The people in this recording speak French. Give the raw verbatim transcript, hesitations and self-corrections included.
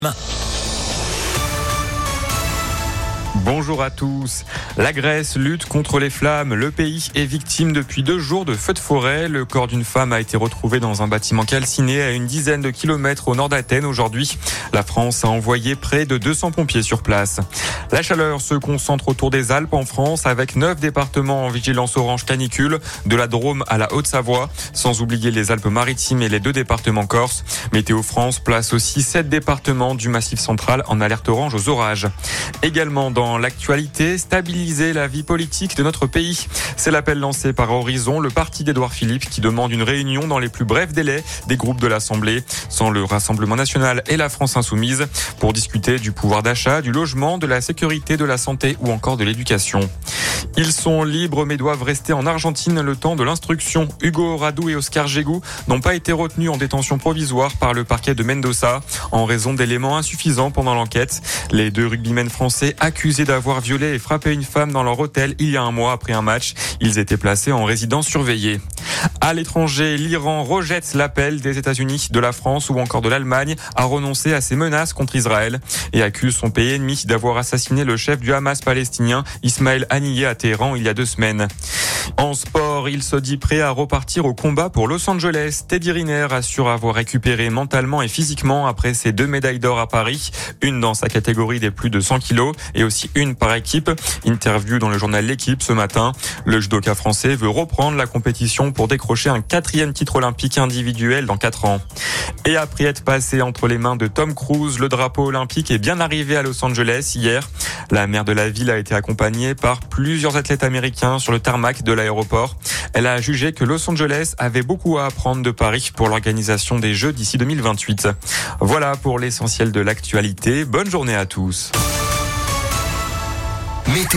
Bonjour à tous. La Grèce lutte contre les flammes. Le pays est victime depuis deux jours de feux de forêt. Le corps d'une femme a été retrouvé dans un bâtiment calciné à une dizaine de kilomètres au nord d'Athènes aujourd'hui. La France a envoyé près de deux cents pompiers sur place. La chaleur se concentre autour des Alpes en France avec neuf départements en vigilance orange canicule, de la Drôme à la Haute-Savoie, sans oublier les Alpes-Maritimes et les deux départements corses. Météo France place aussi sept départements du Massif central en alerte orange aux orages. Également dans l'actualité, stabiliser la vie politique de notre pays. C'est l'appel lancé par Horizon, le parti d'Édouard Philippe, qui demande une réunion dans les plus brefs délais des groupes de l'Assemblée, sans le Rassemblement national et la France insoumise, pour discuter du pouvoir d'achat, du logement, de la sécurité, de la santé ou encore de l'éducation. Ils sont libres mais doivent rester en Argentine le temps de l'instruction. Hugo Radou et Oscar Gégou n'ont pas été retenus en détention provisoire par le parquet de Mendoza en raison d'éléments insuffisants pendant l'enquête. Les deux rugbymen français accusés d'avoir violé et frappé une femme dans leur hôtel il y a un mois après un match. Ils étaient placés en résidence surveillée. À l'étranger, l'Iran rejette l'appel des États-Unis, de la France ou encore de l'Allemagne à renoncer à ses menaces contre Israël et accuse son pays ennemi d'avoir assassiné le chef du Hamas palestinien, Ismaël Haniyeh, à Téhéran il y a deux semaines. En sport, il se dit prêt à repartir au combat pour Los Angeles. Teddy Riner assure avoir récupéré mentalement et physiquement après ses deux médailles d'or à Paris, une dans sa catégorie des plus de cent kilos et aussi une par équipe. Interview dans le journal L'Équipe ce matin. Le judoka français veut reprendre la compétition pour décrocher un quatrième titre olympique individuel dans quatre ans. Et après être passé entre les mains de Tom Cruise, le drapeau olympique est bien arrivé à Los Angeles hier. La maire de la ville a été accompagnée par plusieurs athlètes américains sur le tarmac de l'aéroport. Elle a jugé que Los Angeles avait beaucoup à apprendre de Paris pour l'organisation des Jeux d'ici deux mille vingt-huit. Voilà pour l'essentiel de l'actualité. Bonne journée à tous.